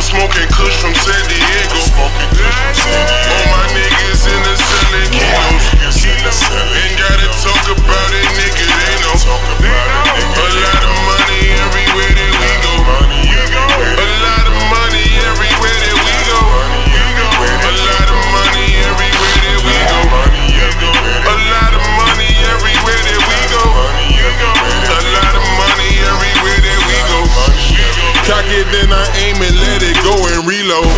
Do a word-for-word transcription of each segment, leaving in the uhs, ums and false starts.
smoking kush from San Diego. All my niggas in the selling kilos. Ain't gotta talk about it, nigga, they know. A lot of money everywhere that we go. A lot of money everywhere that we go. A lot of money everywhere that we go. A lot of money everywhere that we go. A lot of money everywhere that we go. Cock it, then I aim and let it go and reload.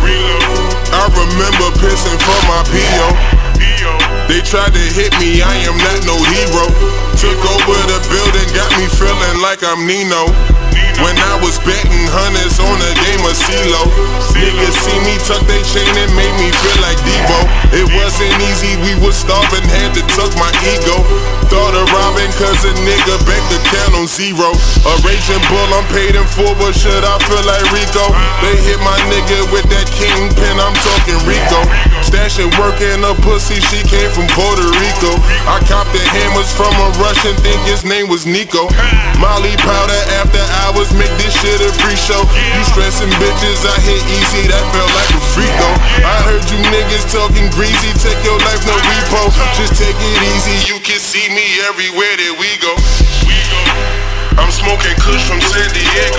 I remember pissing for my P O. They tried to hit me, I am not no hero. Took over the building, got me feeling like I'm Nino. When I was betting hundreds on a game of CeeLo. Niggas see me tuck they chain and made me feel like Debo. It wasn't easy, we was starving, had to tuck my ego. Thought of robbing cause a nigga banked the count on zero. A raging bull, I'm paid in full, but should I feel like Rico? They hit my nigga with that kingpin, I'm talking Rico. Stashing work in a pussy, she came from Puerto Rico. I copped the hammers from a Russian, think his name was Nico. Molly powder after hours, make this shit a free show. You stressing bitches, I hit easy, that felt like a freak though. I heard you niggas talking greasy, take your life, no repo. Just take it easy, you can see me everywhere that we go. I'm smoking kush from San Diego.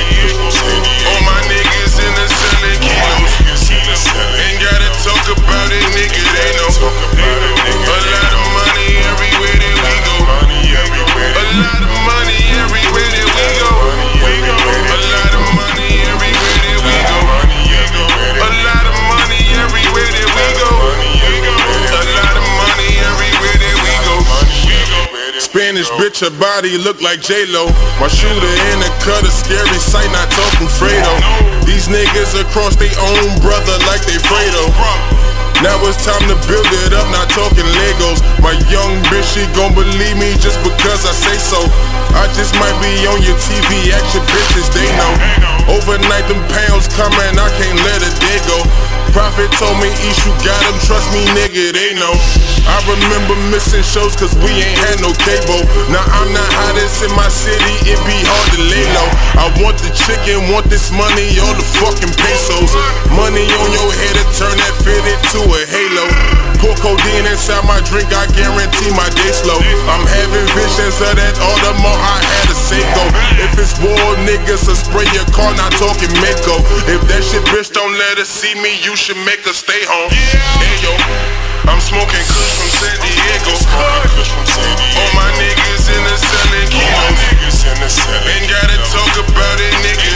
All my niggas in the selling kilos. Ain't gotta talk about it, nigga, they know. A lot of money everywhere that we go. A lot of money everywhere that we go. A lot of money everywhere that we go. A lot of money everywhere that we go. A lot of money everywhere that we go. Spanish bitch, her body look like J-Lo. My shooter in the cut, a scary sight, not talking Fredo. These niggas across they own brother like they Fredo. Now it's time to build it up, not talking Legos. My young bitch, she gon' believe me just because I say so. I just might be on your T V, action bitches, they know. Overnight them pounds coming, I can't let a day go. Prophet told me, East, you got him, trust me, nigga, they know. I remember missing shows cause we ain't had no cable. Now I'm not hottest in my city, it be hard to lay low. I want the chicken, want this money, all the fucking pesos. Money on your head to turn that fitted to a halo. Pour codeine inside my drink, I guarantee my day slow. I'm having visions of that all the more I had to say go. If it's war, niggas, so spray your car, not talking Mako. If that shit bitch don't let her see me, you should make her stay home. Hey yo, I'm smoking kush from San Diego. All my niggas in the selling kilos. Ain't gotta talk about it, nigga.